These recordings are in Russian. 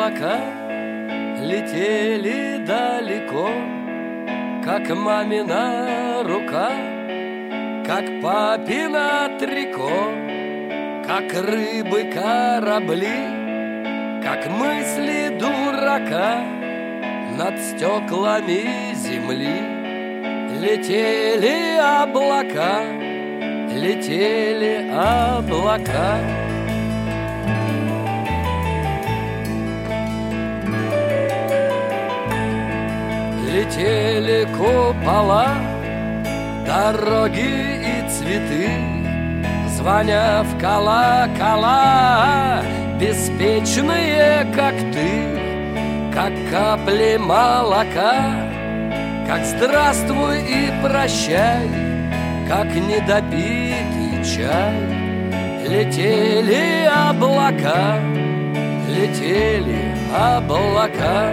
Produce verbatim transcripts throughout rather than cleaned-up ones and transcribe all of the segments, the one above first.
облака летели далеко, как мамина рука, как папина трико, как рыбы корабли, как мысли дурака над стеклами земли. Летели облака, летели облака. Летели купола, дороги и цветы, звоня в колокола, беспечные, как ты, как капли молока, как здравствуй и прощай, как недопитый чай. Летели облака, летели облака.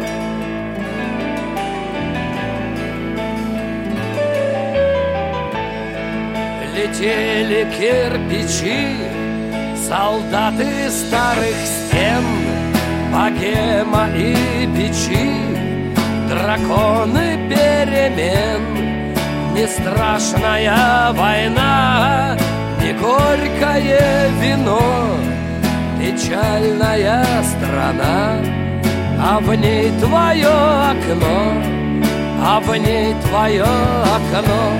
Летели кирпичи, солдаты старых стен, богема и бичи, драконы перемен. Не страшная война, не горькое вино, печальная страна, а в ней твое окно, а в ней твое окно.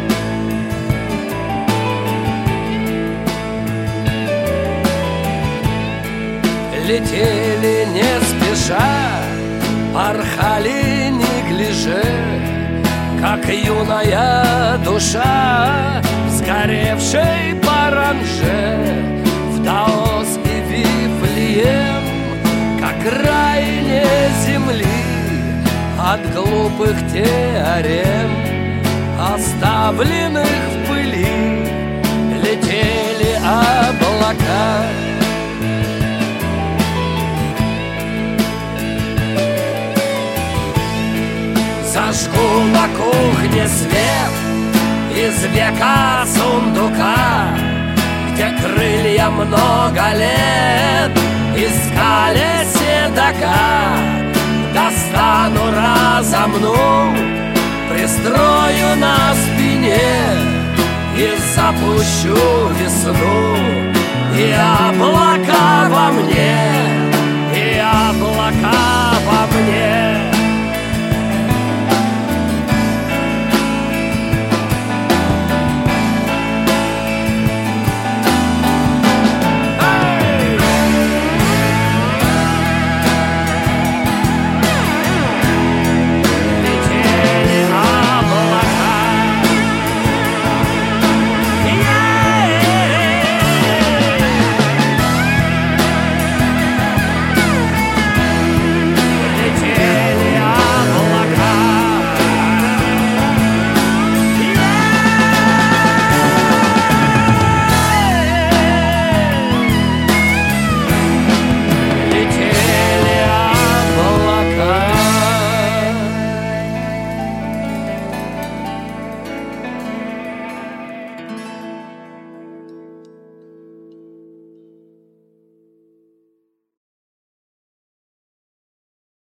Летели не спеша, порхали неглиже, как юная душа, сгоревшей паранже, в Даос и Вифлеем, как крайне земли от глупых теорем, оставленных в пыли. Летели облака. Зажгу на кухне свет из века сундука, где крылья много лет искали седока. Достану, разомну, пристрою на спине и запущу весну, и облака во мне